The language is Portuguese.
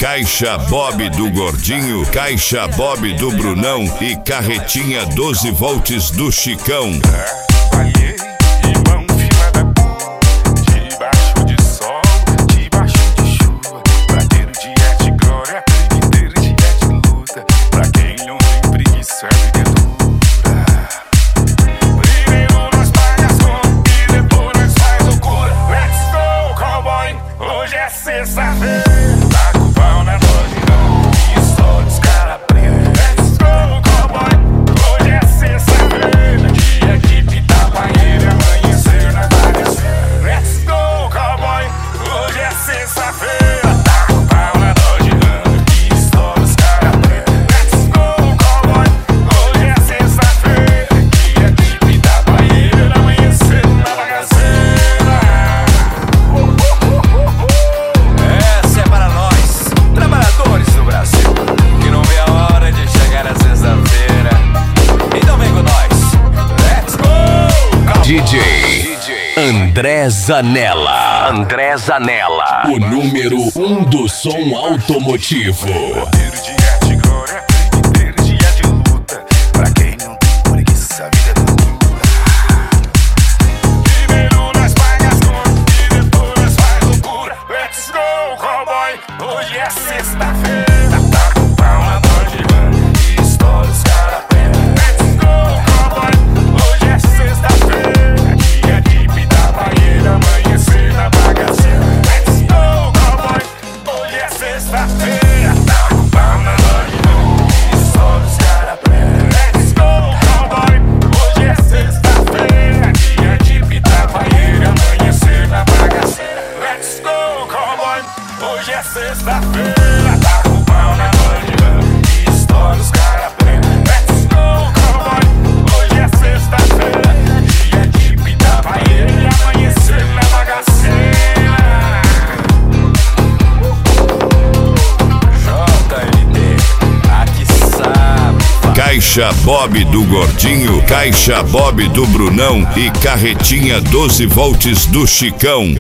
Caixa Bob do Gordinho, Caixa Bob do Brunão e Carretinha 12 volts do Chicão. DJ André Zanella. André Zanella, o número 1 do som automotivo. Hoje é sexta-feira, tá com pau na Bandivana e estoura os cara preta. Let's go, cowboy, hoje é sexta-feira, dia de pitar banheira, amanhecer na bagaceira. Let's go, cowboy, hoje é sexta-feira, tá com pau na Bandivana e estoura os cara preta. Let's go, cowboy, hoje é sexta-feira, dia de pitar banheira, amanhecer na bagaceira. Let's go, cowboy, hoje é sexta-feira, tá com pau na Bandivana e estoura os cara preta. Let's go, cowboy, hoje é sexta-feira, dia de pitar banheira e amanhecer na bagaceira. JLD, aqui sabe. Caixa Bob do Gordinho, Caixa Bob do Brunão e Carretinha 12 volts do Chicão.